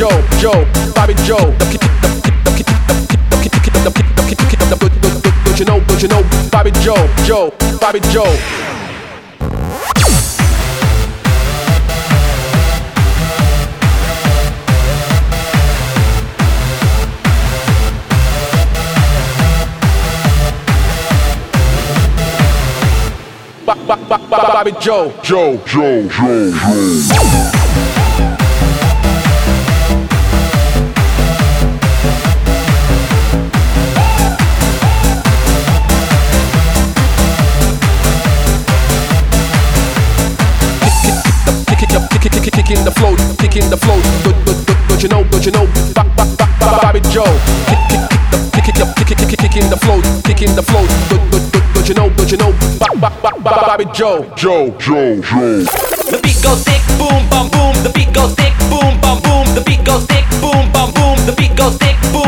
Joe, Bobby Joe. Don't you know, Bobby Joe, Bobby Joe. Bobby Joe. Kicking the flow. Don't you know, Bobby Joe. Kicking the flow. Don't you know, Bobby Joe. The beat goes thick, boom, bum, boom. The beat goes thick, boom, bum, boom. The beat goes thick, boom, bum, boom. The beat goes thick, boom.